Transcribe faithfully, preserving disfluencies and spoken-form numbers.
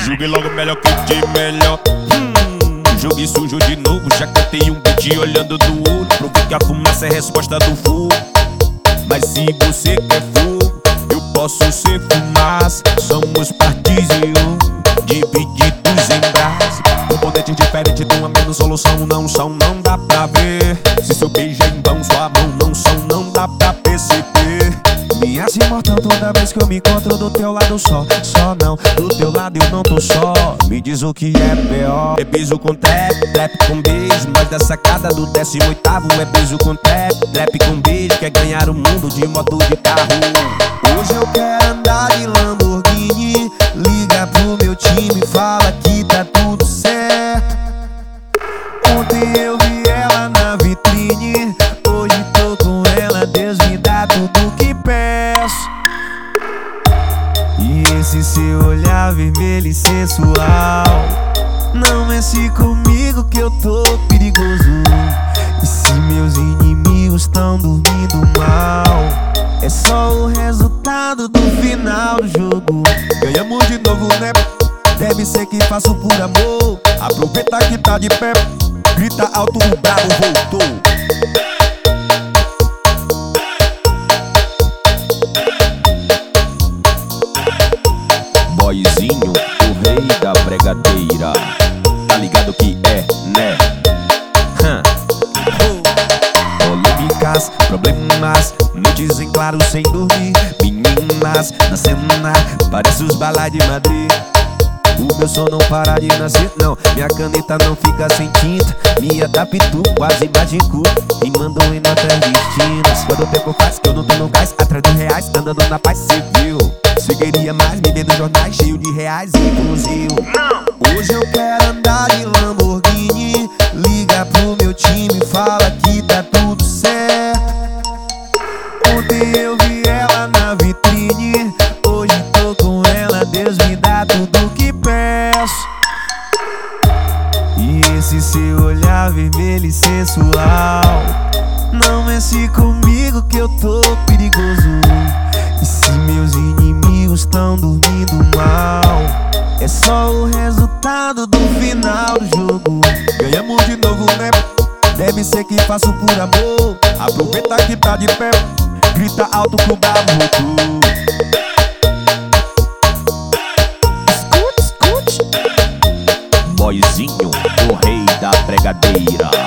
Julgue logo melhor que de melhor. hum, Jogue sujo de novo, já cantei um beat olhando no olho. Provei que a fumaça é a resposta do fogo. Mas se você quer fogo, eu posso ser fumaça. Somos partes de um, divididos em braços. Componentes diferentes de uma mesma solução. Não são, não dá pra ver. Se seu beijo é em vão, sua mão não são, não dá pra perceber. Me acha imortal toda vez que eu me encontro do teu lado só. Só não, do teu lado eu não tô só. Me diz o que é pior. É beijo com trap, trap com beijo. Mas da sacada do décimo oitavo é beijo com trap, trap com beijo. Quer ganhar o mundo de moto de carro. Hoje eu quero andar de Lamborghini. Liga pro meu time, fala que tá tudo certo. Ontem eu vi ela na vitrine, hoje tô com ela, Deus me dá tudo que peço. E esse seu olhar vermelho e sensual, não mexe comigo que eu tô perigoso. E se meus inimigos tão dormindo mal, é só o resultado do final do jogo. Ganhamos de novo, né? Deve ser que faço por amor. Aproveita que tá de pé, grita alto, o brabo voltou. Boyzinho, o rei da bregadeira. Tá ligado que é, né? Hum. Polêmicas, problemas, noites em claro sem dormir. Meninas na cena, parece os balai de Madrid. O meu som não para de nascer, não. Minha caneta não fica sem tinta. Me adapto, quase mágico, e mandam em notas distintas. Quando o tempo faz que eu não tô no gás, atrás de reais, andando na paz civil. Se queria mais, me vê nos jornais, cheio de reais e fuzil. Hoje eu quero andar de Lamborghini. Liga pro meu time, fala que tá tudo certo. Ontem eu vi ela na vitrine, hoje tô com ela, Deus me dá tudo que peço. E esse seu olhar vermelho e sensual, não mexe comigo que eu tô perigoso. E se meus inimigos tão dormindo mal, é só o resultado do final do jogo. Ganhamos de novo, né? Deve ser que faço por amor. Aproveita que tá de pé, grita alto pro brabo voltou. Escute, escute. Boyzinho, o rei da pregadeira.